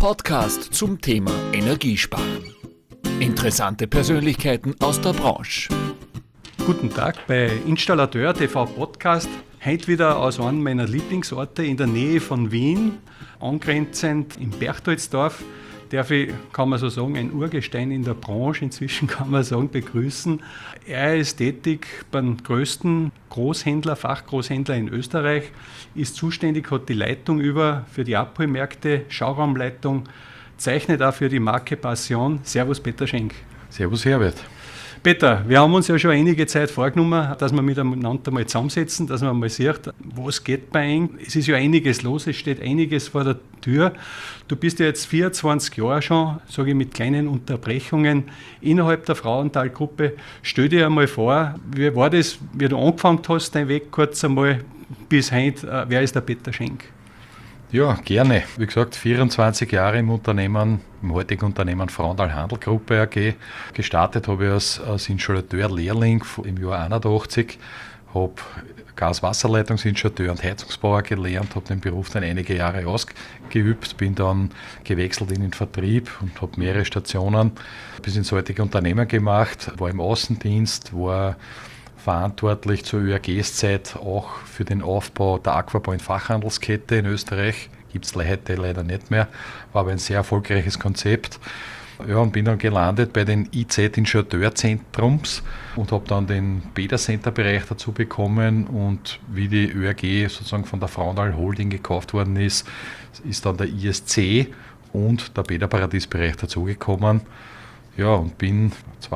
Podcast zum Thema Energiesparen. Interessante Persönlichkeiten aus der Branche. Guten Tag bei Installateur TV Podcast. Heute wieder aus einem meiner Lieblingsorte in der Nähe von Wien, angrenzend im Berchtoldsdorf. Darf ich, kann man so sagen, ein Urgestein in der Branche, inzwischen kann man sagen, begrüßen. Er ist tätig beim größten Großhändler, Fachgroßhändler in Österreich, ist zuständig, hat die Leitung über für die Abholmärkte, Schauraumleitung, zeichnet auch für die Marke Passion. Servus Peter Schenk. Servus Herbert. Peter, wir haben uns ja schon einige Zeit vorgenommen, dass wir miteinander mal zusammensetzen, dass man mal sieht, was geht bei Ihnen. Es ist ja einiges los, es steht einiges vor der Tür. Du bist ja jetzt 24 Jahre schon, sage ich mit kleinen Unterbrechungen, innerhalb der Frauenthal-Gruppe. Stell dir einmal vor, wie war das, wie du angefangen hast, dein Weg kurz einmal bis heute, wer ist der Peter Schenk? Ja, gerne. Wie gesagt, 24 Jahre im Unternehmen, im heutigen Unternehmen Frauenthal Handelgruppe AG. Gestartet habe ich als Installateur-Lehrling im Jahr 81, habe Gas-Wasserleitungsinstallateur und Heizungsbauer gelernt, habe den Beruf dann einige Jahre ausgeübt, bin dann gewechselt in den Vertrieb und habe mehrere Stationen bis ins heutige Unternehmen gemacht, war im Außendienst, war verantwortlich zur ÖAGs-Zeit auch für den Aufbau der Aquapoint Fachhandelskette in Österreich. Gibt es heute leider nicht mehr, war aber ein sehr erfolgreiches Konzept. Ja, und bin dann gelandet bei den IZ-Installateurzentrums und habe dann den Beta-Center-Bereich dazu bekommen. Und wie die ÖAG sozusagen von der Frauenthal Holding gekauft worden ist, ist dann der ISC und der Beta-Paradies-Bereich dazugekommen. Ja, und bin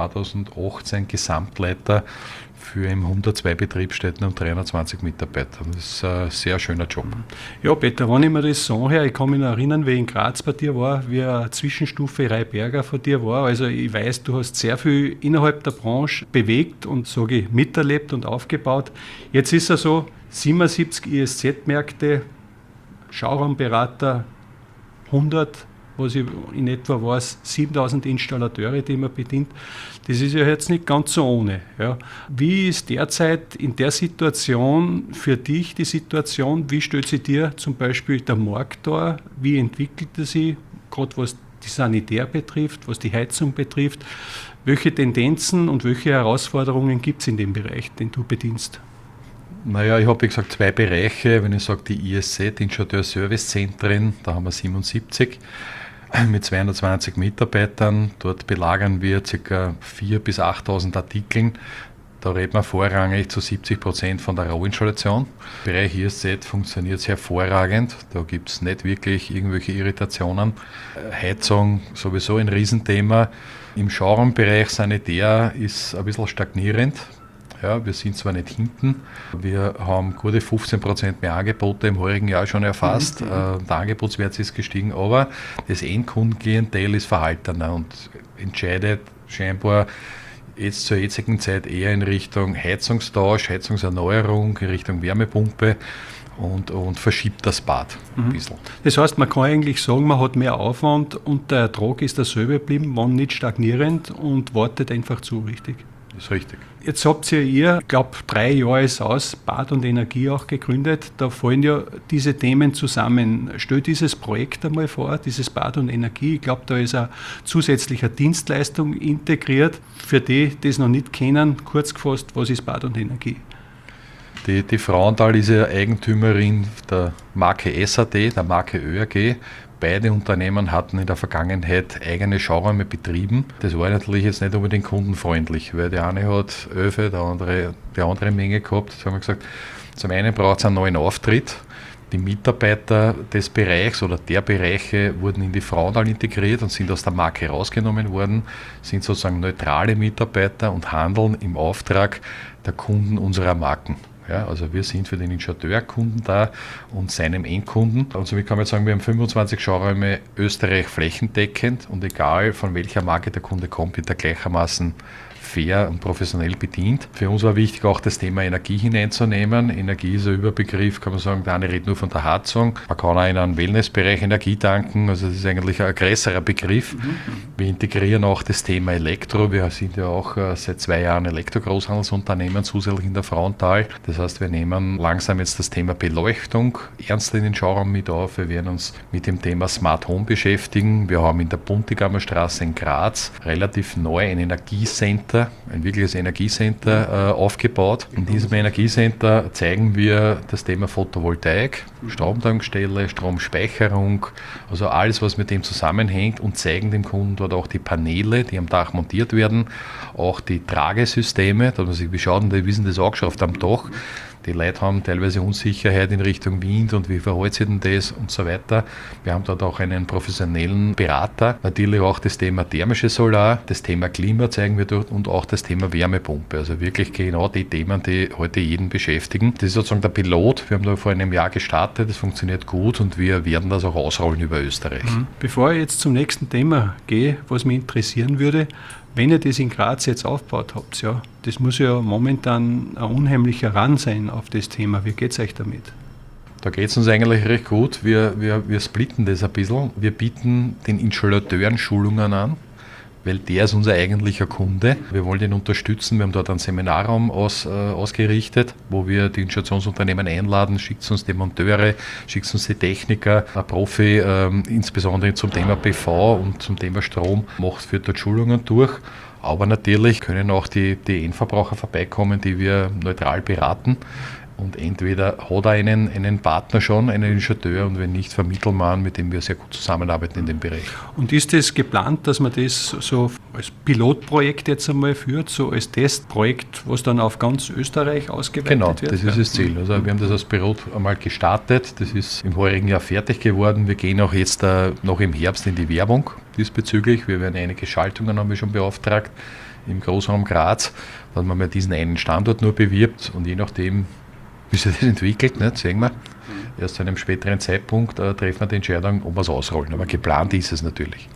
2018 Gesamtleiter für 102 Betriebsstätten und 320 Mitarbeiter. Das ist ein sehr schöner Job. Ja, Peter, wenn ich mir das so höre, ich kann mich noch erinnern, wie ich in Graz bei dir war, wie eine Zwischenstufe Reiberger von dir war. Also ich weiß, du hast sehr viel innerhalb der Branche bewegt und, sage ich, miterlebt und aufgebaut. Jetzt ist es so, 77 ISZ-Märkte, Schauraumberater, 100, was ich in etwa weiß, 7000 Installateure, die man bedient. Das ist ja jetzt nicht ganz so ohne. Ja. Wie ist derzeit in der Situation für dich die Situation? Wie stellt sich dir zum Beispiel der Markt dar? Wie entwickelt er sich, gerade was die Sanitär betrifft, was die Heizung betrifft? Welche Tendenzen und welche Herausforderungen gibt es in dem Bereich, den du bedienst? Naja, ich habe wie gesagt zwei Bereiche. Wenn ich sage, die ISZ, die Installateur-Servicezentren, da haben wir 77 mit 220 Mitarbeitern. Dort belagern wir ca. 4.000 bis 8.000 Artikeln. Da reden wir vorrangig zu 70% von der Rohinstallation. Der Bereich ISZ funktioniert hervorragend. Da gibt es nicht wirklich irgendwelche Irritationen. Heizung sowieso ein Riesenthema. Im Schauraumbereich Sanitär ist ein bisschen stagnierend. Ja, wir sind zwar nicht hinten, wir haben gute 15% mehr Angebote im heurigen Jahr schon erfasst. Der Angebotswert ist gestiegen, aber das Endkundenklientel ist verhaltener und entscheidet scheinbar jetzt zur jetzigen Zeit eher in Richtung Heizungstausch, Heizungserneuerung, in Richtung Wärmepumpe und verschiebt das Bad ein bisschen. Das heißt, man kann eigentlich sagen, man hat mehr Aufwand und der Ertrag ist derselbe geblieben, wann nicht stagnierend und wartet einfach zu, richtig? Das ist richtig. Jetzt habt ihr, ich glaube 3 Jahre ist aus, Bad und Energie auch gegründet. Da fallen ja diese Themen zusammen. Stell dieses Projekt einmal vor, dieses Bad und Energie. Ich glaube, da ist eine zusätzliche Dienstleistung integriert. Für die, die es noch nicht kennen, kurz gefasst, was ist Bad und Energie? Die Frauenthal ist ja Eigentümerin der Marke SAD, der Marke ÖAG. Beide Unternehmen hatten in der Vergangenheit eigene Schauräume betrieben. Das war natürlich jetzt nicht unbedingt kundenfreundlich, weil der eine hat Öfe, der andere die andere Menge gehabt. Das haben wir gesagt, zum einen braucht es einen neuen Auftritt. Die Mitarbeiter des Bereichs oder der Bereiche wurden in die Frauenthal integriert und sind aus der Marke rausgenommen worden, sind sozusagen neutrale Mitarbeiter und handeln im Auftrag der Kunden unserer Marken. Ja, also wir sind für den Installateurkunden da und seinem Endkunden. Und somit kann man sagen, wir haben 25 Schauräume Österreich flächendeckend und egal von welcher Marke der Kunde kommt, wird er gleichermaßen fair und professionell bedient. Für uns war wichtig, auch das Thema Energie hineinzunehmen. Energie ist ein Überbegriff, kann man sagen, der eine redet nur von der Heizung. Man kann auch in einem Wellnessbereich Energie tanken, also das ist eigentlich ein größerer Begriff. Wir integrieren auch das Thema Elektro. Wir sind ja auch seit 2 Jahren Elektro-Großhandelsunternehmen zusätzlich in der Frauenthal. Das heißt, wir nehmen langsam jetzt das Thema Beleuchtung ernst in den Schauraum mit auf. Wir werden uns mit dem Thema Smart Home beschäftigen. Wir haben in der Buntigammer Straße in Graz relativ neu ein Energiecenter, ein wirkliches Energiecenter aufgebaut. In diesem Energiecenter zeigen wir das Thema Photovoltaik, Stromtankstelle, Stromspeicherung, also alles, was mit dem zusammenhängt, und zeigen dem Kunden dort auch die Paneele, die am Dach montiert werden, auch die Tragesysteme, dass man sich beschaut, und die wissen das auch schon oft am Dach. Die Leute haben teilweise Unsicherheit in Richtung Wind und wie verhält sich denn das und so weiter. Wir haben dort auch einen professionellen Berater. Natürlich auch das Thema thermische Solar, das Thema Klima zeigen wir dort und auch das Thema Wärmepumpe. Also wirklich genau die Themen, die heute jeden beschäftigen. Das ist sozusagen der Pilot. Wir haben da vor einem Jahr gestartet, das funktioniert gut und wir werden das auch ausrollen über Österreich. Bevor ich jetzt zum nächsten Thema gehe, was mich interessieren würde, wenn ihr das in Graz jetzt aufgebaut habt, ja, das muss ja momentan ein unheimlicher Run sein auf das Thema. Wie geht es euch damit? Da geht es uns eigentlich recht gut. Wir splitten das ein bisschen. Wir bieten den Installateuren Schulungen an, weil der ist unser eigentlicher Kunde. Wir wollen ihn unterstützen. Wir haben dort einen Seminarraum ausgerichtet, wo wir die Installationsunternehmen einladen. Schickt uns die Monteure, schickt uns die Techniker, ein Profi, insbesondere zum Thema PV und zum Thema Strom, führt dort Schulungen durch. Aber natürlich können auch die Endverbraucher vorbeikommen, die wir neutral beraten. Und entweder hat er einen Partner schon, einen Installateur, und wenn nicht, vermitteln wir einen, mit dem wir sehr gut zusammenarbeiten in dem Bereich. Und ist das geplant, dass man das so als Pilotprojekt jetzt einmal führt, so als Testprojekt, was dann auf ganz Österreich ausgeweitet wird? Genau, das ist das Ziel. Also wir haben das als Pilot einmal gestartet, das ist im vorigen Jahr fertig geworden. Wir gehen auch jetzt noch im Herbst in die Werbung diesbezüglich. Wir werden einige Schaltungen haben wir schon beauftragt im Großraum Graz, dass man mal diesen einen Standort nur bewirbt, und je nachdem, wie sich das entwickelt, nicht, sehen wir. Erst zu einem späteren Zeitpunkt treffen wir die Entscheidung, ob wir es ausrollen. Aber geplant ist es natürlich.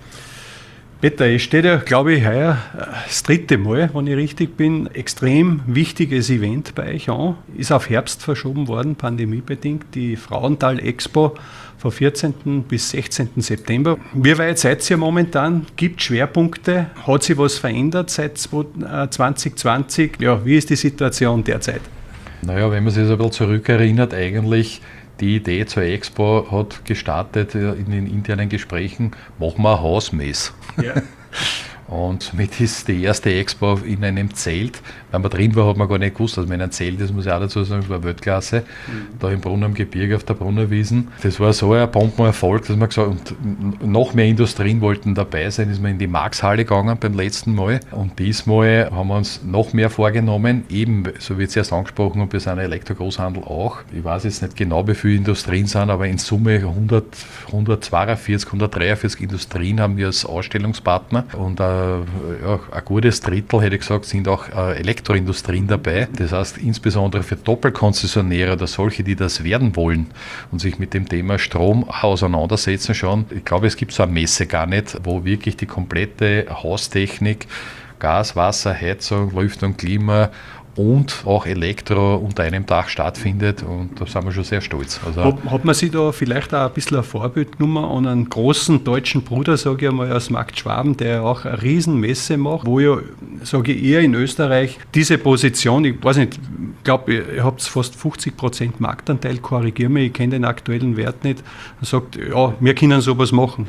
Peter, es steht ja, glaube ich, heuer das 3. Mal, wenn ich richtig bin, extrem wichtiges Event bei euch an. Ist auf Herbst verschoben worden, pandemiebedingt, die Frauenthal Expo vom 14. bis 16. September. Wie weit seid ihr momentan? Gibt es Schwerpunkte? Hat sich was verändert seit 2020? Ja, wie ist die Situation derzeit? Naja, wenn man sich so ein bisschen zurückerinnert, eigentlich die Idee zur Expo hat gestartet in den internen Gesprächen, machen wir eine Hausmesse. Ja. Und somit ist die erste Expo in einem Zelt. Wenn man drin war, hat man gar nicht gewusst, dass man in einem Zelt ist, muss ich auch dazu sagen, das war Weltklasse. Da im Brunnen am Gebirge auf der Brunnerwiesen. Das war so ein Bombenerfolg, dass man gesagt hat, und noch mehr Industrien wollten dabei sein, ist man in die Marxhalle gegangen beim letzten Mal. Und diesmal haben wir uns noch mehr vorgenommen, eben, so wie ich zuerst angesprochen habe, wir sind ein Elektro-Großhandel auch. Ich weiß jetzt nicht genau, wie viele Industrien sind, aber in Summe 143 Industrien haben wir als Ausstellungspartner. Und ein gutes Drittel, hätte ich gesagt, sind auch Elektroindustrien dabei. Das heißt, insbesondere für Doppelkonzessionäre oder solche, die das werden wollen und sich mit dem Thema Strom auseinandersetzen schon. Ich glaube, es gibt so eine Messe gar nicht, wo wirklich die komplette Haustechnik, Gas, Wasser, Heizung, Lüftung, Klima und auch Elektro unter einem Dach stattfindet, und da sind wir schon sehr stolz. Also hat man sich da vielleicht auch ein bisschen ein Vorbild genommen an einen großen deutschen Bruder, sage ich einmal, aus Markt Schwaben, der ja auch eine Riesenmesse macht, wo ja, sage ich, eher in Österreich diese Position, ich weiß nicht, ich glaube, ihr habt fast 50% Marktanteil, korrigiere mich, ich kenne den aktuellen Wert nicht, und sagt, ja, wir können sowas machen.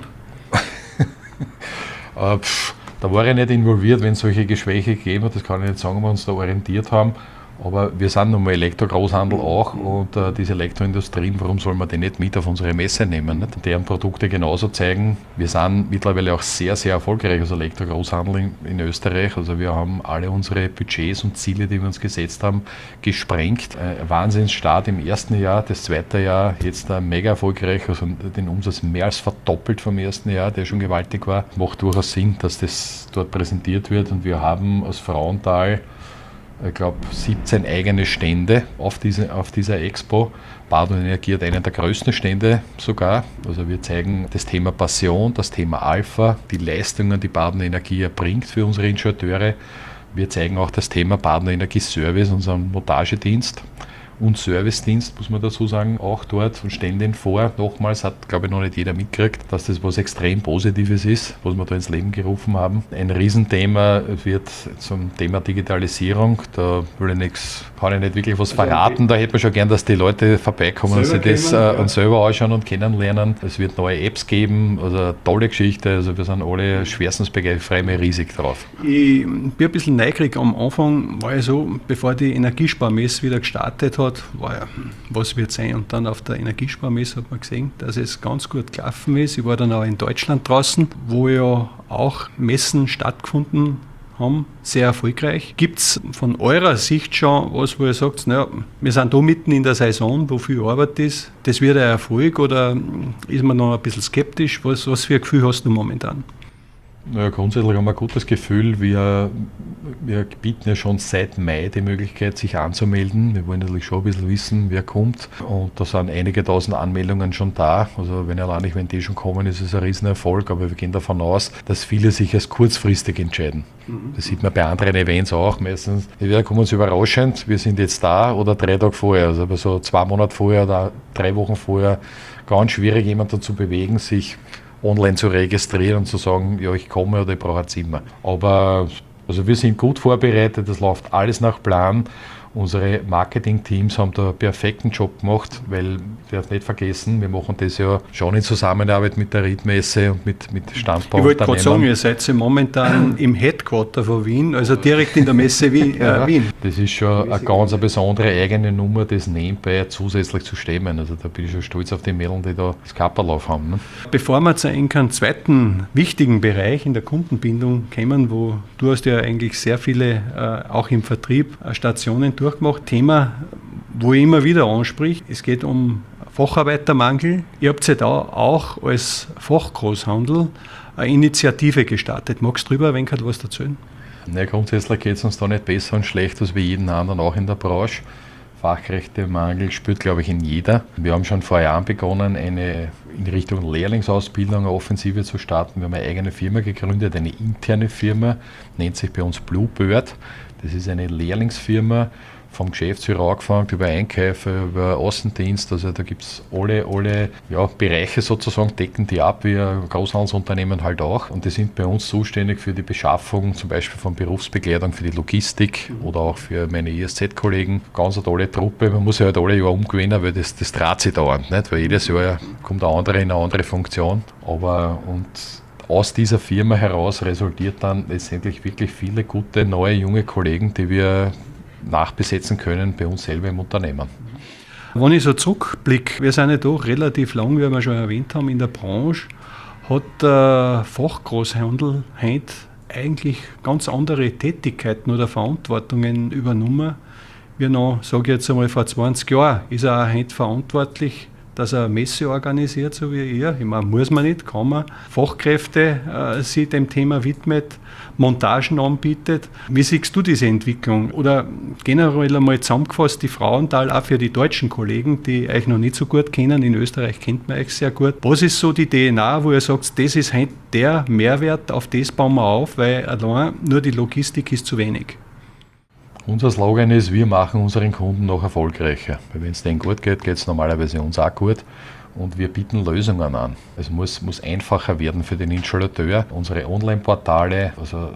Da war ich nicht involviert, wenn es solche Gespräche gegeben hat, das kann ich nicht sagen, ob wir uns da orientiert haben. Aber wir sind nun mal Elektro-Großhandel auch, und diese Elektroindustrien, warum soll man die nicht mit auf unsere Messe nehmen? Nicht? Deren Produkte genauso zeigen. Wir sind mittlerweile auch sehr, sehr erfolgreich als Elektro-Großhandel in Österreich. Also wir haben alle unsere Budgets und Ziele, die wir uns gesetzt haben, gesprengt. Wahnsinnsstart im ersten Jahr, das zweite Jahr jetzt mega erfolgreich, also den Umsatz mehr als verdoppelt vom ersten Jahr, der schon gewaltig war. Macht durchaus Sinn, dass das dort präsentiert wird, und wir haben aus Frauenthal, ich glaube, 17 eigene Stände auf dieser Expo. Bad und Energie hat einen der größten Stände sogar. Also wir zeigen das Thema Passion, das Thema Alpha, die Leistungen, die Bad und Energie erbringt für unsere Installateure. Wir zeigen auch das Thema Badener Energieservice, unseren Montagedienst und Servicedienst, muss man dazu sagen, auch dort und stellen den vor. Nochmals hat, glaube ich, noch nicht jeder mitgekriegt, dass das was extrem Positives ist, was wir da ins Leben gerufen haben. Ein Riesenthema wird zum Thema Digitalisierung. Da kann ich nicht wirklich was verraten. Da hätte man schon gern, dass die Leute vorbeikommen und sich das selber anschauen und kennenlernen. Es wird neue Apps geben, also eine tolle Geschichte. Also wir sind alle schwerstens begeistert, freue mich riesig drauf. Ich bin ein bisschen neugierig. Am Anfang war ja so, bevor die Energiesparmesse wieder gestartet hat, war ja, was wird sein? Und dann auf der Energiesparmesse hat man gesehen, dass es ganz gut gelaufen ist. Ich war dann auch in Deutschland draußen, wo ja auch Messen stattgefunden haben, sehr erfolgreich. Gibt es von eurer Sicht schon was, wo ihr sagt, naja, wir sind da mitten in der Saison, wo viel Arbeit ist, das wird ein Erfolg, oder ist man noch ein bisschen skeptisch? Was für ein Gefühl hast du momentan? Ja, grundsätzlich haben wir ein gutes Gefühl. Wir bieten ja schon seit Mai die Möglichkeit, sich anzumelden. Wir wollen natürlich schon ein bisschen wissen, wer kommt. Und da sind einige tausend Anmeldungen schon da. Also wenn die schon kommen, ist es ein Riesenerfolg. Aber wir gehen davon aus, dass viele sich als kurzfristig entscheiden. Das sieht man bei anderen Events auch. Meistens, entweder kommen uns überraschend, wir sind jetzt da, oder 3 Tage vorher. Also aber so 2 Monate vorher oder 3 Wochen vorher, ganz schwierig, jemanden dazu bewegen, sich online zu registrieren und zu sagen, ja, ich komme oder ich brauche ein Zimmer. Aber also wir sind gut vorbereitet, das läuft alles nach Plan. Unsere Marketing-Teams haben da einen perfekten Job gemacht, weil, ich darf nicht vergessen, wir machen das ja schon in Zusammenarbeit mit der Riedmesse und mit Standbauunternehmen. Ich wollte gerade sagen, ihr seid ja momentan im Headquarter von Wien, also direkt in der Messe Wien. Das ist schon eine ganz besondere eigene Nummer, das nebenbei zusätzlich zu stemmen. Also da bin ich schon stolz auf die Mädels, die da das Kapperlauf haben. Ne? Bevor wir zu einem zweiten wichtigen Bereich in der Kundenbindung kommen, wo du hast ja eigentlich sehr viele, auch im Vertrieb, Stationen durchgemacht. Thema, wo ich immer wieder anspricht, es geht um Facharbeitermangel. Ihr habt ja da auch als Fachgroßhandel eine Initiative gestartet. Magst du darüber ein wenig was erzählen? Ja, grundsätzlich geht es uns da nicht besser und schlechter als wie jeden anderen auch in der Branche. Fachkräftemangel spürt, glaube ich, in jeder. Wir haben schon vor Jahren begonnen, eine in Richtung Lehrlingsausbildung eine Offensive zu starten. Wir haben eine eigene Firma gegründet, eine interne Firma, nennt sich bei uns Bluebird. Das ist eine Lehrlingsfirma, vom Geschäftsführer angefangen, über Einkäufe, über Außendienst. Also da gibt es alle Bereiche sozusagen, decken die ab, wie ein Großhandelsunternehmen halt auch. Und die sind bei uns zuständig für die Beschaffung, zum Beispiel von Berufsbekleidung, für die Logistik oder auch für meine ESZ-Kollegen. Ganz eine tolle Truppe. Man muss ja halt alle Jahre umgewinnen, weil das dreht sich dauernd, nicht? Weil jedes Jahr kommt ein anderer in eine andere Funktion. Aus dieser Firma heraus resultiert dann letztendlich wirklich viele gute, neue, junge Kollegen, die wir nachbesetzen können bei uns selber im Unternehmen. Wenn ich so zurückblicke, wir sind ja doch relativ lang, wie wir schon erwähnt haben, in der Branche, hat der Fachgroßhandel heute eigentlich ganz andere Tätigkeiten oder Verantwortungen übernommen. Wie noch, sage ich jetzt einmal, vor 20 Jahren ist er auch heute verantwortlich, dass er eine Messe organisiert, so wie ihr. Ich meine, muss man nicht, kann man. Fachkräfte sich dem Thema widmet, Montagen anbietet. Wie siehst du diese Entwicklung? Oder generell einmal zusammengefasst, die Frauenthal auch für die deutschen Kollegen, die euch noch nicht so gut kennen, in Österreich kennt man euch sehr gut. Was ist so die DNA, wo ihr sagt, das ist heute der Mehrwert, auf das bauen wir auf, weil allein nur die Logistik ist zu wenig? Unser Slogan ist, wir machen unseren Kunden noch erfolgreicher. Weil wenn es denen gut geht, geht es normalerweise uns auch gut. Und wir bieten Lösungen an. Es muss einfacher werden für den Installateur. Unsere Online-Portale, also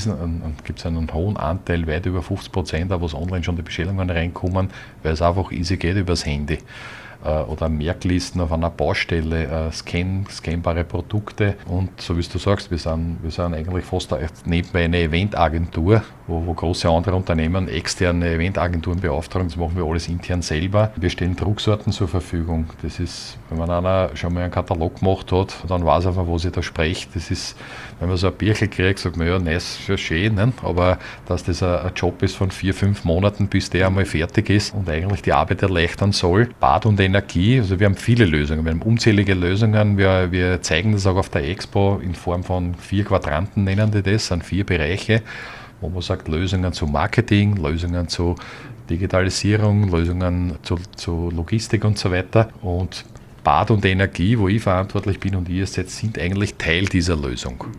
gibt es einen hohen Anteil, weit über 50%, wo es online schon die Bestellungen reinkommen, weil es einfach easy geht übers Handy. Oder Merklisten auf einer Baustelle, scannbare Produkte. Und so wie du sagst, wir sind eigentlich fast nebenbei eine Eventagentur, wo große andere Unternehmen externe Eventagenturen beauftragen. Das machen wir alles intern selber. Wir stellen Drucksorten zur Verfügung. Das ist, wenn man einer schon mal einen Katalog gemacht hat, dann weiß er, von was ich da spreche. Das ist, wenn man so ein Bierchen kriegt, sagt man, ja, nice, schon schön, ne? Aber dass das ein Job ist von 4-5 Monaten, bis der einmal fertig ist und eigentlich die Arbeit erleichtern soll. Bad und Energie, also wir haben viele Lösungen, wir haben unzählige Lösungen. Wir zeigen das auch auf der Expo in Form von 4 Quadranten, nennen die das, sind 4 Bereiche, wo man sagt, Lösungen zu Marketing, Lösungen zu Digitalisierung, Lösungen zu Logistik und so weiter. Und Bad und Energie, wo ich verantwortlich bin und ihr seid, sind eigentlich Teil dieser Lösung.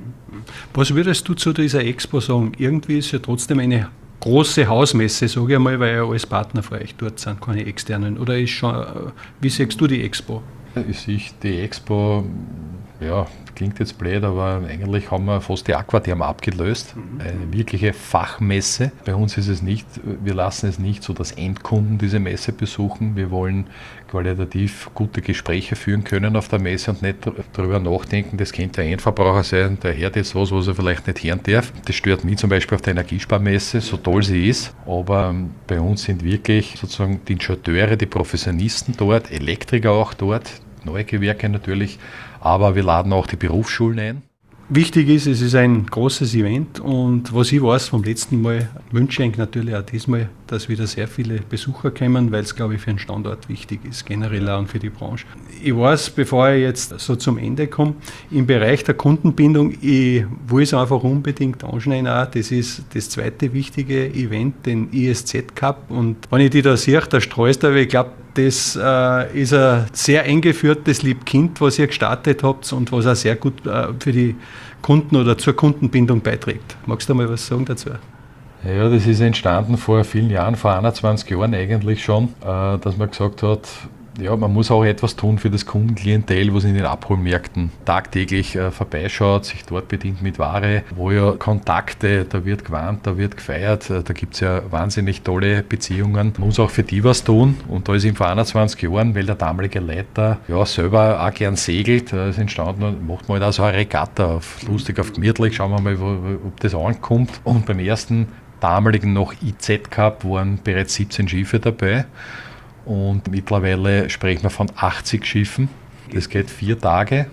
Was würdest du zu dieser Expo sagen? Irgendwie ist ja trotzdem eine große Hausmesse, sage ich einmal, weil ja alles Partner für euch dort sind, keine externen. Oder ist schon, wie siehst du die Expo? Ich sehe die Expo, ja, klingt jetzt blöd, aber eigentlich haben wir fast die Aquatherme abgelöst. Eine wirkliche Fachmesse. Bei uns ist es nicht, wir lassen es nicht so, dass Endkunden diese Messe besuchen. Wir wollen qualitativ gute Gespräche führen können auf der Messe und nicht darüber nachdenken, das könnte ein Endverbraucher sein, der hört jetzt was er vielleicht nicht hören darf. Das stört mich zum Beispiel auf der Energiesparmesse, so toll sie ist. Aber bei uns sind wirklich sozusagen die Installateure, die Professionisten dort, Elektriker auch dort, neue Gewerke natürlich, aber wir laden auch die Berufsschulen ein. Wichtig ist, es ist ein großes Event und was ich weiß vom letzten Mal, wünsche ich natürlich auch diesmal, dass wieder sehr viele Besucher kommen, weil es, glaube ich, für den Standort wichtig ist, generell auch für die Branche. Ich weiß, bevor ich jetzt so zum Ende komme, im Bereich der Kundenbindung, ich will es einfach unbedingt anschneiden auch, das ist das zweite wichtige Event, den ISZ Cup, und wenn ich die da sehe, da streust du, aber ich glaube, das ist ein sehr eng geführtes Liebkind, was ihr gestartet habt und was auch sehr gut für die Kunden oder zur Kundenbindung beiträgt. Magst du mal was sagen dazu? Ja, das ist entstanden vor vielen Jahren, vor 21 Jahren eigentlich schon, dass man gesagt hat, ja, man muss auch etwas tun für das Kundenklientel, was in den Abholmärkten tagtäglich vorbeischaut, sich dort bedient mit Ware, wo ja Kontakte, da wird gewarnt, da wird gefeiert, da gibt es ja wahnsinnig tolle Beziehungen. Man muss auch für die was tun, und da ist ihm vor 21 Jahren, weil der damalige Leiter ja selber auch gern segelt, ist entstanden, macht man halt auch so eine Regatta, lustig auf gemütlich, schauen wir mal, ob das ankommt. Und beim ersten damaligen noch IZ Cup waren bereits 17 Schiffe dabei. Und mittlerweile sprechen wir von 80 Schiffen. Das geht 4 Tage.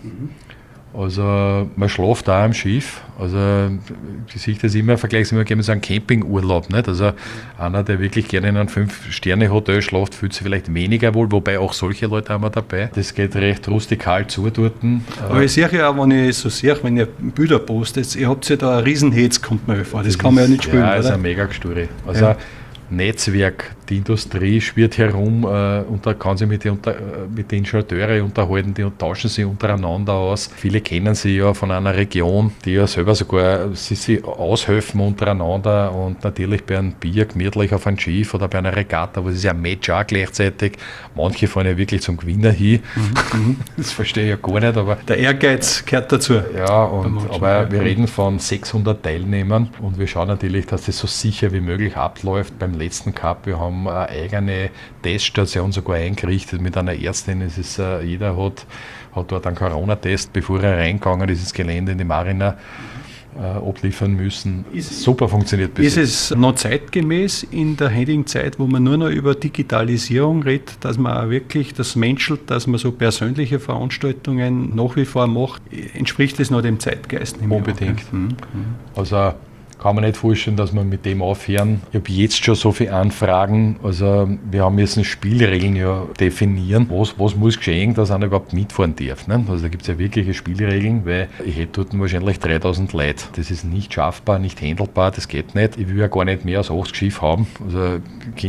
Also man schläft da am Schiff. Also ich sehe das immer, vergleiche immer gerne mit so einem Campingurlaub. Nicht? Also einer, der wirklich gerne in einem 5-Sterne-Hotel schläft, fühlt sich vielleicht weniger wohl, wobei auch solche Leute haben wir dabei. Das geht recht rustikal zu dort. Aber ich sehe ja auch, wenn ich so sehe, wenn ihr Bilder postet, ihr habt ja da einen Riesen-Hetz, kommt mir vor. Das kann man ja nicht spielen, ja, oder? Ja, ist eine Mega-Gesture. Also ja. Netzwerk, die Industrie schwirrt herum und da kann sich mit den Installateuren unterhalten, die tauschen sich untereinander aus. Viele kennen sie ja von einer Region, die ja selber sogar sie aushelfen untereinander, und natürlich bei einem Bier gemütlich auf einem Schiff oder bei einer Regatta, wo es ist ja ein Match auch gleichzeitig. Manche fahren ja wirklich zum Gewinner hin. Das verstehe ich ja gar nicht, aber der Ehrgeiz gehört dazu. Ja, aber wir reden von 600 Teilnehmern, und wir schauen natürlich, dass das so sicher wie möglich abläuft. Beim letzten Cup, wir haben eine eigene Teststation sogar eingerichtet mit einer Ärztin. Es ist, jeder hat dort einen Corona-Test, bevor er reingegangen ist ins Gelände in die Marina, abliefern müssen. Super funktioniert bis jetzt. Ist es noch zeitgemäß in der heutigen Zeit, wo man nur noch über Digitalisierung redet, dass man auch wirklich das menschelt, dass man so persönliche Veranstaltungen nach wie vor macht? Entspricht das noch dem Zeitgeist? Unbedingt. Also kann man nicht vorstellen, dass wir mit dem aufhören. Ich habe jetzt schon so viele Anfragen. Also wir haben jetzt Spielregeln ja definieren. Was muss geschehen, dass einer überhaupt mitfahren darf. Ne? Also da gibt es ja wirkliche Spielregeln, weil ich hätte dort wahrscheinlich 3000 Leute. Das ist nicht schaffbar, nicht handelbar, das geht nicht. Ich will ja gar nicht mehr als 80 Schiffe haben. Also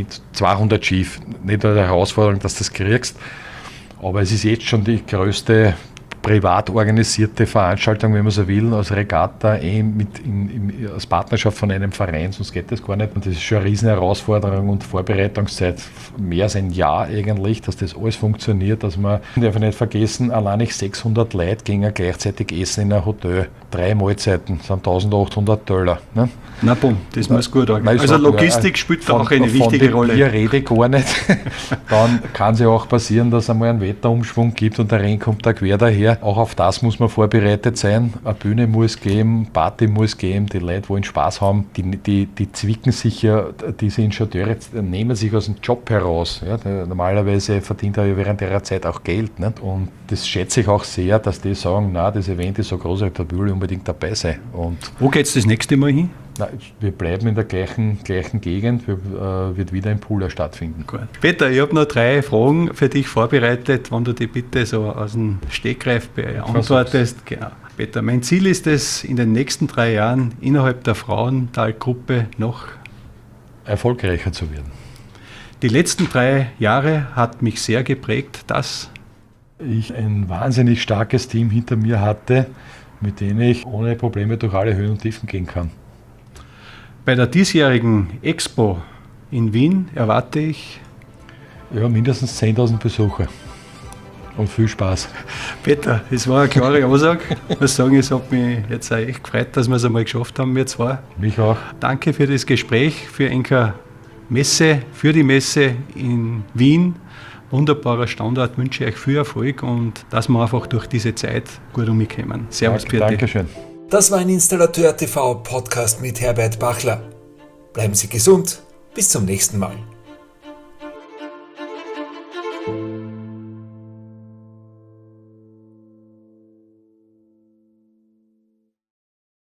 200 Schiffe. Nicht eine Herausforderung, dass du das kriegst. Aber es ist jetzt schon die größte privat organisierte Veranstaltung, wenn man so will, als Regatta, als Partnerschaft von einem Verein, sonst geht das gar nicht. Und das ist schon eine riesen Herausforderung und Vorbereitungszeit, mehr als ein Jahr eigentlich, dass das alles funktioniert, dass man, darf ich nicht vergessen, allein nicht 600 Leute gingen gleichzeitig essen in ein Hotel. 3 Mahlzeiten sind $1.800. Ne? Na bumm, das muss gut angehen. Also Logistik spielt da auch eine wichtige Rolle. Ich rede gar nicht. Dann kann es ja auch passieren, dass es einmal einen Wetterumschwung gibt und der Regen kommt da quer daher. Auch auf das muss man vorbereitet sein. Eine Bühne muss geben, Party muss geben, die Leute wollen Spaß haben. Die zwicken sich ja, diese Installateure nehmen sich aus dem Job heraus. Ja, normalerweise verdient er ja während der Zeit auch Geld. Nicht? Und das schätze ich auch sehr, dass die sagen, na, das Event ist so groß, da will ich unbedingt dabei sein. Und wo geht es das nächste Mal hin? Na, wir bleiben in der gleichen Gegend, wird wieder in Pula stattfinden. Gut. Peter, ich habe noch 3 Fragen für dich vorbereitet, wenn du die bitte so aus dem Stegreif beantwortest. Genau. Peter, mein Ziel ist es, in den nächsten 3 Jahren innerhalb der Frauenthal-Gruppe noch erfolgreicher zu werden. Die letzten 3 Jahre hat mich sehr geprägt, dass ich ein wahnsinnig starkes Team hinter mir hatte, mit denen ich ohne Probleme durch alle Höhen und Tiefen gehen kann. Bei der diesjährigen Expo in Wien erwarte ich mindestens 10.000 Besucher. Und viel Spaß. Peter, das war eine klare Aussage. Ich muss sagen, es hat mich jetzt auch echt gefreut, dass wir es einmal geschafft haben, wir zwei. Mich auch. Danke für das Gespräch, für Enker Messe, für die Messe in Wien. Wunderbarer Standort, wünsche ich euch viel Erfolg und dass wir einfach durch diese Zeit gut umkommen. Servus, Peter. Dankeschön. Das war ein Installateur TV Podcast mit Herbert Bachler. Bleiben Sie gesund. Bis zum nächsten Mal.